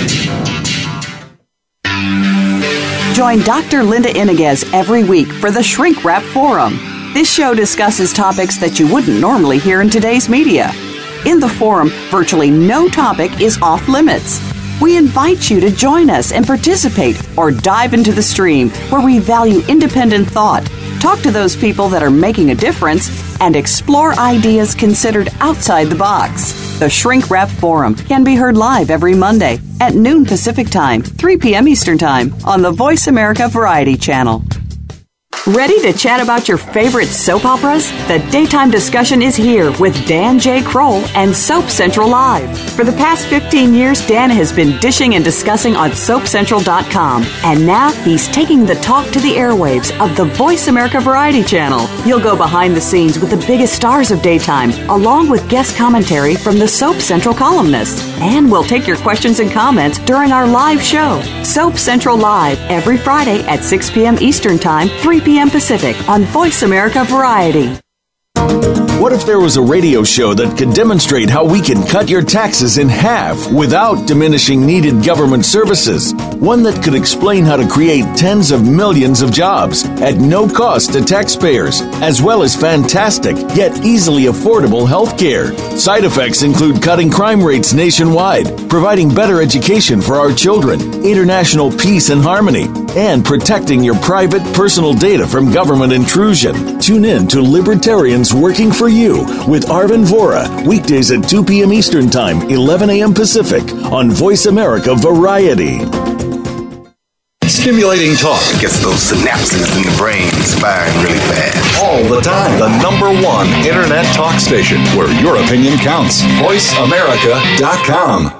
Join Doctor Linda Iniguez every week for the Shrink Wrap Forum. This show discusses topics that you wouldn't normally hear in today's media. In the forum, virtually no topic is off limits. We invite you to join us and participate or dive into the stream where we value independent thought, talk to those people that are making a difference, and explore ideas considered outside the box. The Shrink Wrap Forum can be heard live every Monday at noon Pacific Time, three p.m. Eastern Time on the Voice America Variety Channel. Ready to chat about your favorite soap operas? The daytime discussion is here with Dan J. Kroll and Soap Central Live. For the past fifteen years, Dan has been dishing and discussing on soap central dot com. And now he's taking the talk to the airwaves of the Voice America Variety Channel. He'll go behind the scenes with the biggest stars of daytime, along with guest commentary from the Soap Central columnists. And we'll take your questions and comments during our live show, Soap Central Live, every Friday at six p.m. Eastern Time, three p.m. Pacific on Voice America Variety. What if there was a radio show that could demonstrate how we can cut your taxes in half without diminishing needed government services? One that could explain how to create tens of millions of jobs at no cost to taxpayers, as well as fantastic yet easily affordable health care. Side effects include cutting crime rates nationwide, providing better education for our children, international peace and harmony, and protecting your private personal data from government intrusion. Tune in to Libertarians Working for You with Arvin Vora, weekdays at two p.m. Eastern Time, eleven a.m. Pacific on Voice America Variety. Stimulating talk. Gets those synapses in the brain firing really fast. All the time. The number one Internet talk station where your opinion counts. voice america dot com.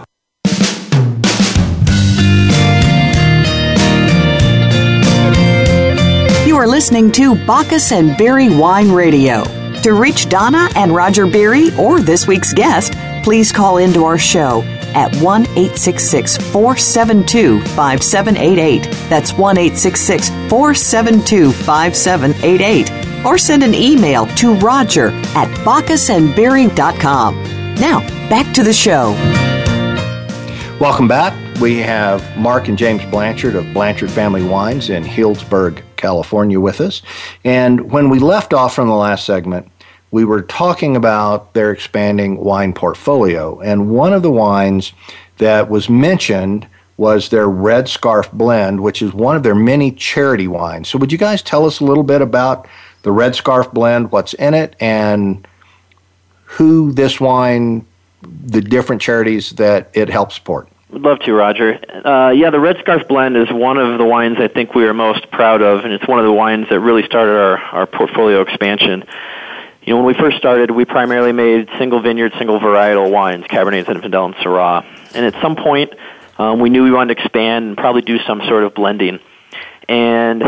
You are listening to Bacchus and Berry Wine Radio. To reach Donna and Roger Beery or this week's guest, please call into our show at one eight six six, four seven two, five seven eight eight. That's one eight six six, four seven two, five seven eight eight. Or send an email to Roger at bacchus and berry dot com. Now, back to the show. Welcome back. We have Mark and James Blanchard of Blanchard Family Wines in Healdsburg, California with us. And when we left off from the last segment, we were talking about their expanding wine portfolio. And one of the wines that was mentioned was their Red Scarf Blend, which is one of their many charity wines. So would you guys tell us a little bit about the Red Scarf Blend, what's in it, and who this wine, the different charities that it helps support? Would love to, Roger. Uh, yeah, the Red Scarf Blend is one of the wines I think we are most proud of, and it's one of the wines that really started our, our portfolio expansion. You know, when we first started, we primarily made single vineyard, single varietal wines, Cabernet, Zinfandel, and Syrah. And at some point, um, we knew we wanted to expand and probably do some sort of blending. And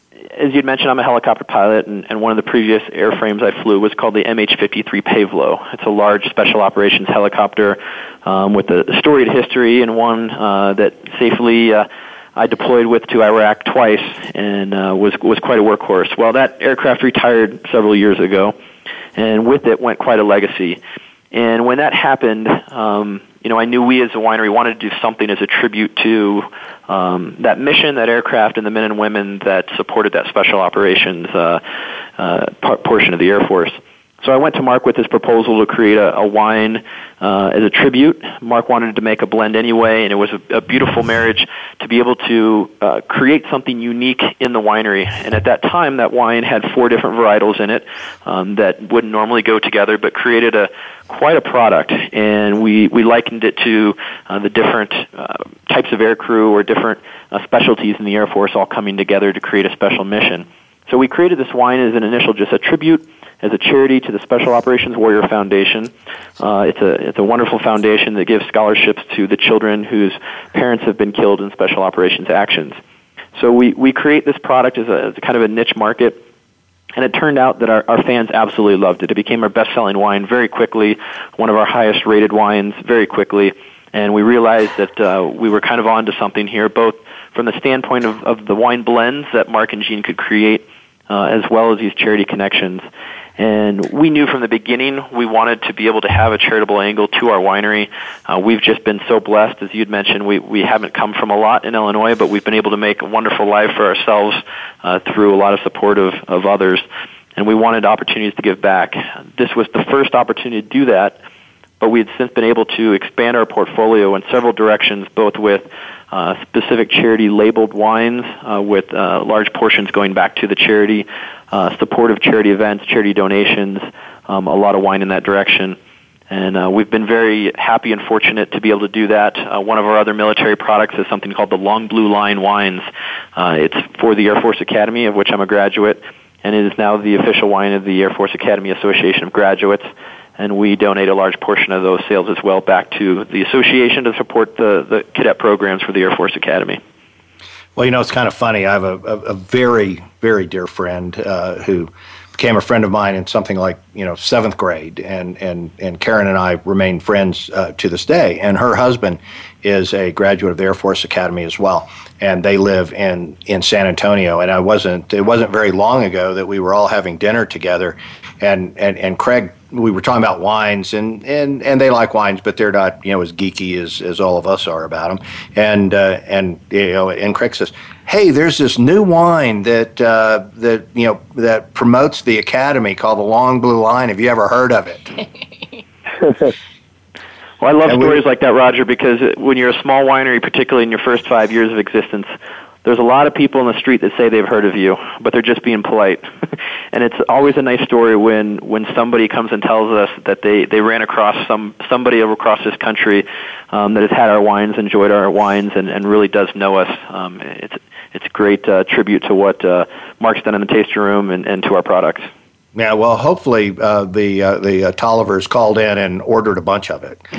as you'd mentioned, I'm a helicopter pilot, and, and one of the previous airframes I flew was called the M H fifty-three Pavlo. It's a large special operations helicopter um, with a storied history, and one uh, that safely uh, I deployed with to Iraq twice, and uh, was was quite a workhorse. Well, that aircraft retired several years ago, and with it went quite a legacy. And when that happened, um, you know, I knew we as a winery wanted to do something as a tribute to um, that mission, that aircraft, and the men and women that supported that special operations uh, uh, part, portion of the Air Force. So I went to Mark with this proposal to create a, a wine uh, as a tribute. Mark wanted to make a blend anyway, and it was a, a beautiful marriage to be able to uh, create something unique in the winery. And at that time, that wine had four different varietals in it um, that wouldn't normally go together, but created a quite a product. And we, we likened it to uh, the different uh, types of aircrew or different uh, specialties in the Air Force all coming together to create a special mission. So we created this wine as an initial just a tribute, as a charity to the Special Operations Warrior Foundation. Uh, it's a it's a wonderful foundation that gives scholarships to the children whose parents have been killed in special operations actions. So we, we create this product as a, as a kind of a niche market, and it turned out that our, our fans absolutely loved it. It became our best-selling wine very quickly, one of our highest-rated wines very quickly, and we realized that uh, we were kind of onto something here, both from the standpoint of, of the wine blends that Mark and Jean could create, uh, as well as these charity connections. And we knew from the beginning we wanted to be able to have a charitable angle to our winery. Uh, we've just been so blessed, as you'd mentioned. We we haven't come from a lot in Illinois, but we've been able to make a wonderful life for ourselves uh, through a lot of support of, of others. And we wanted opportunities to give back. This was the first opportunity to do that, but we had since been able to expand our portfolio in several directions, both with uh, specific charity-labeled wines, uh, with uh, large portions going back to the charity, uh, supportive charity events, charity donations, um, a lot of wine in that direction. And uh, we've been very happy and fortunate to be able to do that. Uh, one of our other military products is something called the Long Blue Line Wines. Uh, it's for the Air Force Academy, of which I'm a graduate, and it is now the official wine of the Air Force Academy Association of Graduates. And we donate a large portion of those sales as well back to the association to support the, the cadet programs for the Air Force Academy. Well, you know, it's kind of funny. I have a, a, a very, very dear friend uh, who became a friend of mine in something like, you know, seventh grade. And, and, and Karen and I remain friends uh, to this day. And her husband is a graduate of the Air Force Academy as well. And they live in, in San Antonio. And I wasn't, it wasn't very long ago that we were all having dinner together. And, and, and Craig, we were talking about wines, and, and, and they like wines, but they're not, you know, as geeky as, as all of us are about them. And uh, and you know, and Craig says, "Hey, there's this new wine that uh, that you know that promotes the Academy called the Long Blue Line. Have you ever heard of it?" Well, I love and stories we, like that, Roger, because when you're a small winery, particularly in your first five years of existence, there's a lot of people in the street that say they've heard of you, but they're just being polite. And it's always a nice story when, when somebody comes and tells us that they, they ran across some somebody across this country um, that has had our wines, enjoyed our wines, and, and really does know us. Um, it's it's a great uh, tribute to what uh, Mark's done in the tasting room and, and to our products. Yeah, well, hopefully uh, the uh, the uh, Tollivers called in and ordered a bunch of it.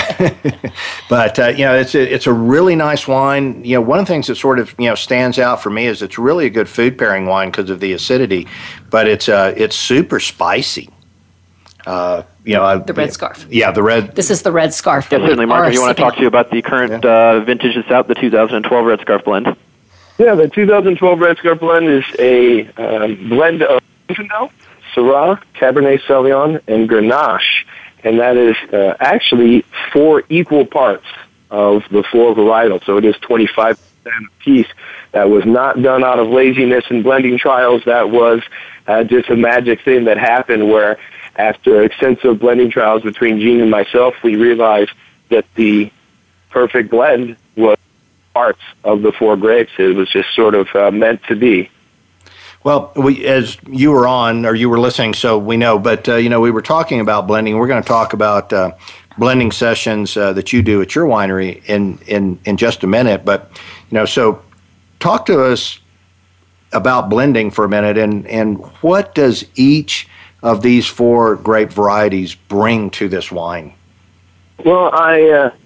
But uh, you know, it's a, it's a really nice wine. You know, one of the things that sort of you know stands out for me is it's really a good food pairing wine because of the acidity, but it's uh, it's super spicy. Uh, you know, the red scarf. Yeah, the red. This is the red scarf. Yeah, certainly, Mark. You want to talk to you about the current yeah. uh, vintage that's out, the two thousand twelve Red Scarf blend? Yeah, the two thousand twelve Red Scarf blend is a um, blend of Zinfandel, Syrah, Cabernet Sauvignon, and Grenache, and that is uh, actually four equal parts of the four varietals, so it is twenty-five percent apiece. That was not done out of laziness in blending trials. That was uh, just a magic thing that happened where after extensive blending trials between Jean and myself, we realized that the perfect blend was parts of the four grapes. It was just sort of uh, meant to be. Well, we, as you were on, or you were listening, so we know, but, uh, you know, we were talking about blending. We're going to talk about uh, blending sessions uh, that you do at your winery in, in, in just a minute. But, you know, so talk to us about blending for a minute, and, and what does each of these four grape varieties bring to this wine? Well, I uh,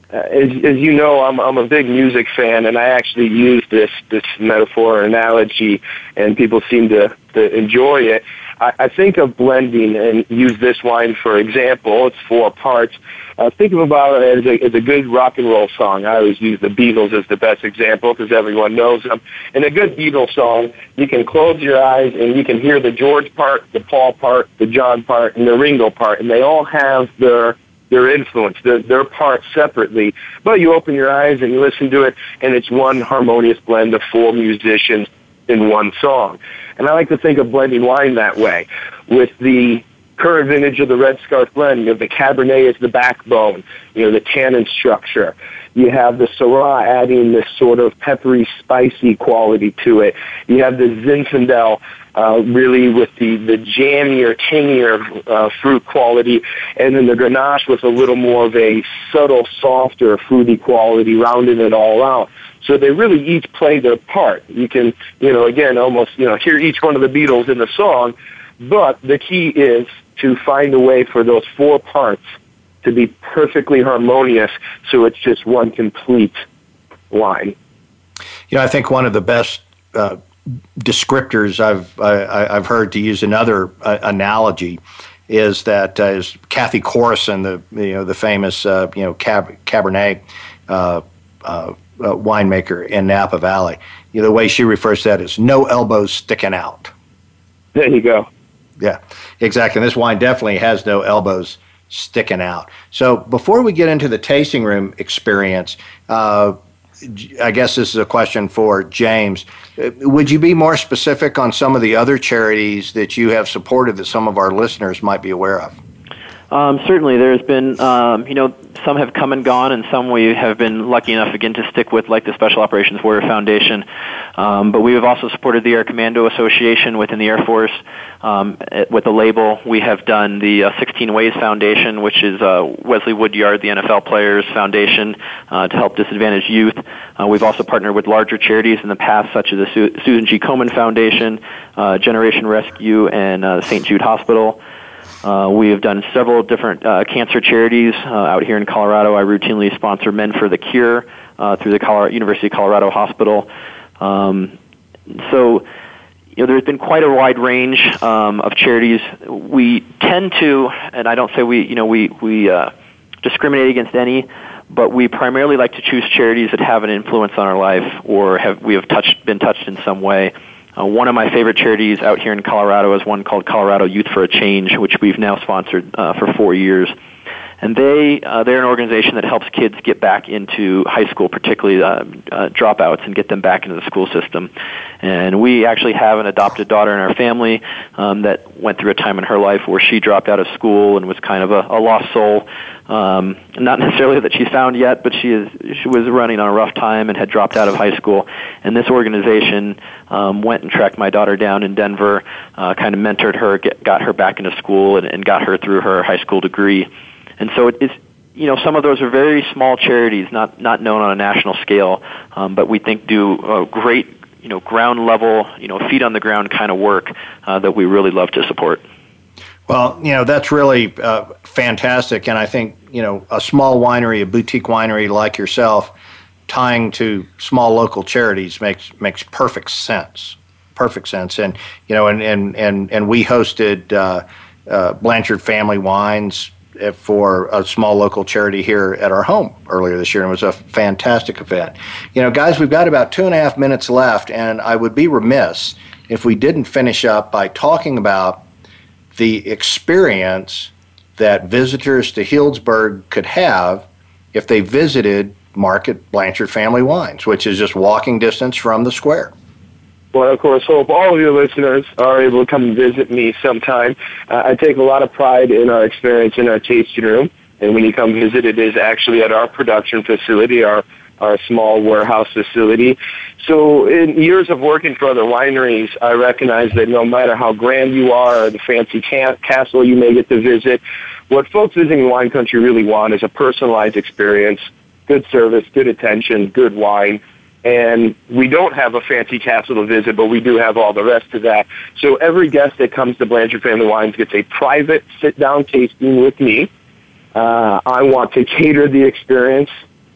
as, as you know, I'm, I'm a big music fan, and I actually use this, this metaphor or analogy, and people seem to, to enjoy it. I, I think of blending, and use this wine for example. It's four parts. Uh, think of about it as a, as a good rock and roll song. I always use the Beatles as the best example because everyone knows them. In a good Beatles song, you can close your eyes and you can hear the George part, the Paul part, the John part, and the Ringo part, and they all have their their influence, their, their part separately. But you open your eyes and you listen to it, and it's one harmonious blend of four musicians in one song. And I like to think of blending wine that way, with the current vintage of the Red Scarf blend. You have the Cabernet as the backbone, you know, the tannin structure. You have the Syrah adding this sort of peppery, spicy quality to it. You have the Zinfandel uh, really with the, the jammier, tangier uh, fruit quality, and then the Grenache with a little more of a subtle, softer, fruity quality, rounding it all out. So they really each play their part. You can, you know, again, almost, you know, hear each one of the Beatles in the song, but the key is to find a way for those four parts to be perfectly harmonious so it's just one complete wine. You know, I think one of the best uh, descriptors I've I, I've heard, to use another uh, analogy, is that uh, is Kathy Corson, the you know the famous uh, you know Cab- Cabernet uh, uh, uh, winemaker in Napa Valley. You know, the way she refers to that is no elbows sticking out. There you go. Yeah, exactly. And this wine definitely has no elbows sticking out. So before we get into the tasting room experience, uh, I guess this is a question for James. Would you be more specific on some of the other charities that you have supported that some of our listeners might be aware of? Um, certainly, there's been, um, you know, some have come and gone, and some we have been lucky enough again to stick with, like the Special Operations Warrior Foundation. Um, but we have also supported the Air Commando Association within the Air Force um, with the label. We have done the uh, sixteen Ways Foundation, which is uh, Wesley Woodyard, the N F L Players Foundation, uh, to help disadvantaged youth. Uh, we've also partnered with larger charities in the past, such as the Su- Susan G. Komen Foundation, uh, Generation Rescue, and uh, Saint Jude Hospital. Uh, we have done several different uh, cancer charities uh, out here in Colorado. I routinely sponsor Men for the Cure uh, through the Colorado, University of Colorado Hospital. Um, so, you know, there's been quite a wide range um, of charities. We tend to, and I don't say we, you know, we we uh, discriminate against any, but we primarily like to choose charities that have an influence on our life or have we have touched been touched in some way. Uh, one of my favorite charities out here in Colorado is one called Colorado Youth for a Change, which we've now sponsored uh, for four years. And they, uh, they're an organization that helps kids get back into high school, particularly uh, uh, dropouts, and get them back into the school system. And we actually have an adopted daughter in our family um, that went through a time in her life where she dropped out of school and was kind of a, a lost soul. Um, not necessarily that she's found yet, but she is she was running on a rough time and had dropped out of high school. And this organization um, went and tracked my daughter down in Denver, uh, kind of mentored her, get, got her back into school, and, and got her through her high school degree. And so it is, you know, some of those are very small charities, not not known on a national scale, um, but we think do a great, you know, ground level, you know, feet on the ground kind of work uh, that we really love to support. Well, you know, that's really uh, fantastic. And I think, you know, a small winery, a boutique winery like yourself, tying to small local charities makes makes perfect sense. Perfect sense. And, you know, and, and, and, and we hosted uh, uh, Blanchard Family Wines for a small local charity here at our home earlier this year, and it was a fantastic event. You know, guys, we've got about two and a half minutes left, and I would be remiss if we didn't finish up by talking about the experience that visitors to Healdsburg could have if they visited Market Blanchard Family Wines, which is just walking distance from the square. Well, of course, hope all of your listeners are able to come and visit me sometime. Uh, I take a lot of pride in our experience in our tasting room, and when you come visit, it is actually at our production facility, our our small warehouse facility. So in years of working for other wineries, I recognize that no matter how grand you are or the fancy ca- castle you may get to visit, what folks visiting wine country really want is a personalized experience, good service, good attention, good wine. And we don't have a fancy castle to visit, but we do have all the rest of that. So every guest that comes to Blanchard Family Wines gets a private sit-down tasting with me. Uh, I want to cater the experience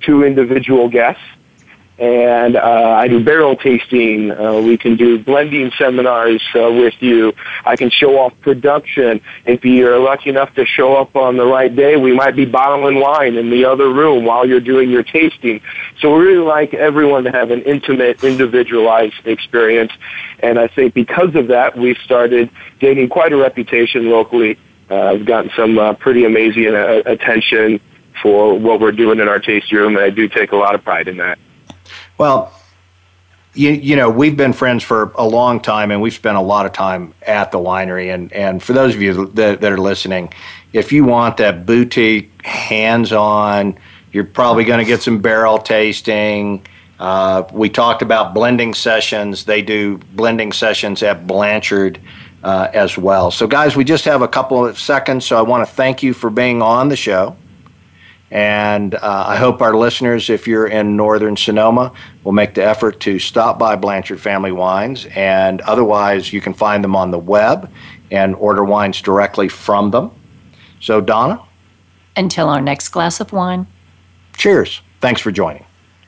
two individual guests. And uh, I do barrel tasting. Uh, we can do blending seminars uh, with you. I can show off production. If you're lucky enough to show up on the right day, we might be bottling wine in the other room while you're doing your tasting. So we really like everyone to have an intimate, individualized experience. And I think because of that, we've started gaining quite a reputation locally. Uh, I've gotten some uh, pretty amazing uh, attention for what we're doing in our tasting room, and I do take a lot of pride in that. Well, you, you know, we've been friends for a long time, and we've spent a lot of time at the winery. And, and for those of you that, that are listening, if you want that boutique, hands-on, you're probably going to get some barrel tasting. Uh, we talked about blending sessions. They do blending sessions at Blanchard uh, as well. So, guys, we just have a couple of seconds, so I want to thank you for being on the show. And uh, I hope our listeners, if you're in northern Sonoma, will make the effort to stop by Blanchard Family Wines. And otherwise, you can find them on the web and order wines directly from them. So, Donna? Until our next glass of wine. Cheers. Thanks for joining.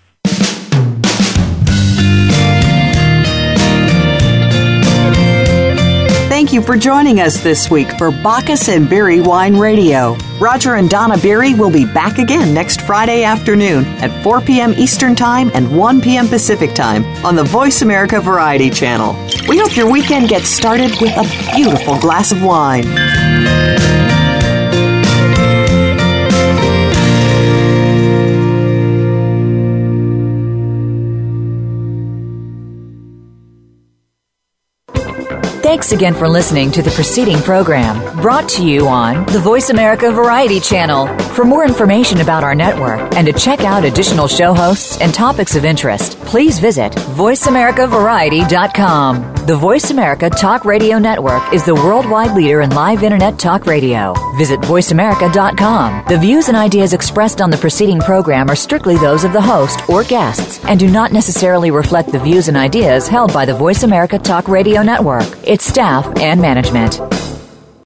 Thank you for joining us this week for Bacchus and Beery Wine Radio. Roger and Donna Beery will be back again next Friday afternoon at four p.m. Eastern Time and one p.m. Pacific Time on the Voice America Variety Channel. We hope your weekend gets started with a beautiful glass of wine. Thanks again for listening to the preceding program, brought to you on the Voice America Variety Channel. For more information about our network and to check out additional show hosts and topics of interest, please visit voice america variety dot com. The Voice America Talk Radio Network is the worldwide leader in live Internet talk radio. Visit voice america dot com. The views and ideas expressed on the preceding program are strictly those of the host or guests and do not necessarily reflect the views and ideas held by the Voice America Talk Radio Network, its staff, and management.